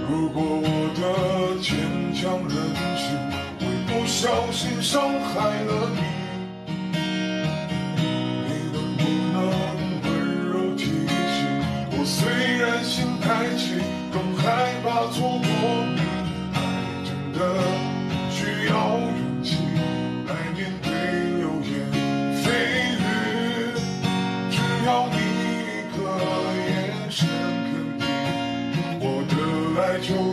如果我的坚强任性会不小心伤害了你，你能不能温柔提醒我？虽然心太急，更害怕错过你。爱真的需要勇气来面对流言蜚语，只要你一个眼神肯定，我的爱就